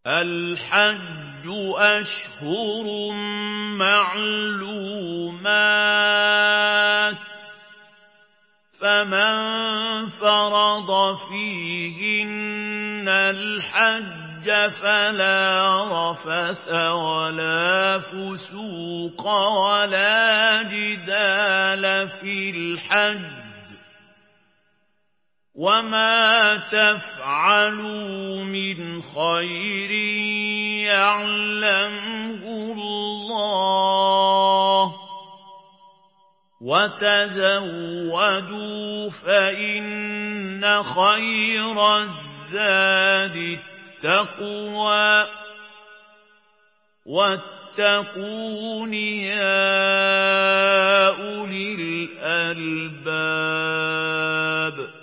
الحج أشهر معلومات فمن فرض فيهن الحج فلا رفث ولا فسوق ولا جدال في الحج وما تفعلوا من خير يعلمه الله وتزودوا فإن خير الزاد التقوى واتقون يا أولي الألباب